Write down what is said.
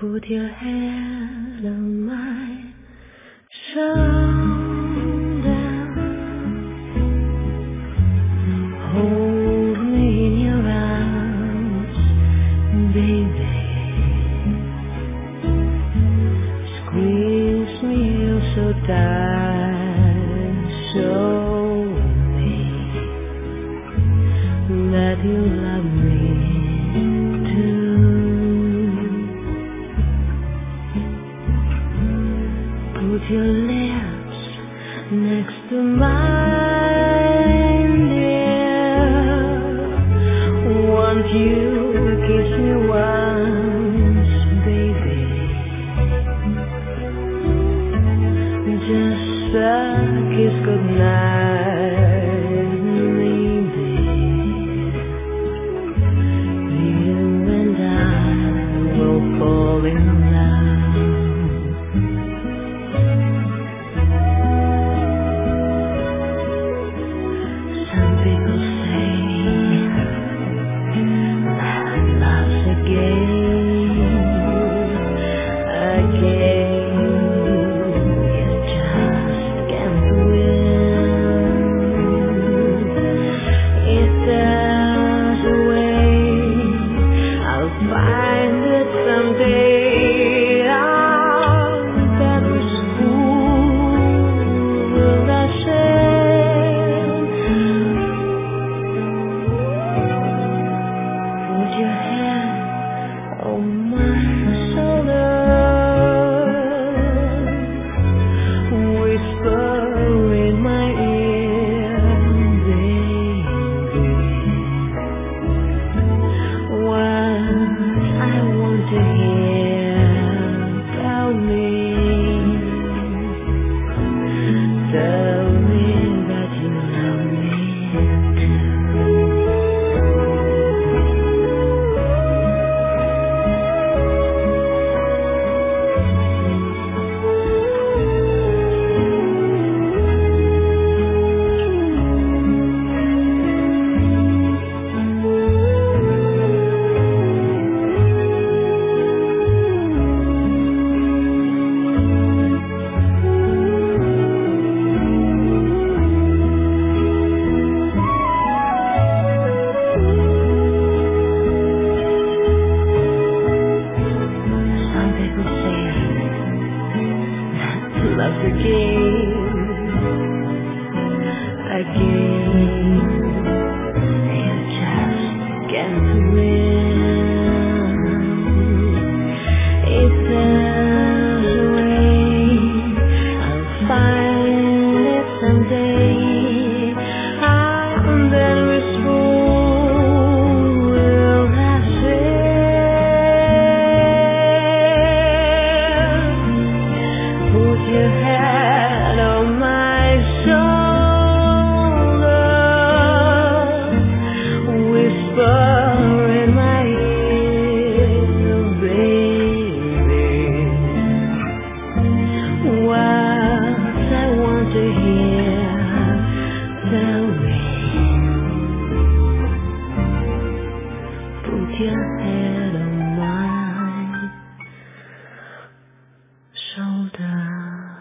Put your head on my shoulder, hold me in your arms, baby. Squeeze me so tight, show me that you love me too. Put your lips next to mine, dear. Want you to kiss me once, baby. Just a kiss goodnight, maybe. You and I will fall in love. Some people say that love's a game, you just can't win. If there's a way, I'll find it someday. That was fool will I say. Put your hand on my shoulder, whisper in my ear, baby, what I want to hear. Tell me that you love me too. Some people say that love's a game, you just can't win. If there's a way, I'll find it someday. And then with fool will I say. Put your head on my shoulder, whisper in my ear, baby, what I want to hear. Tell me. Put your head on my shoulder.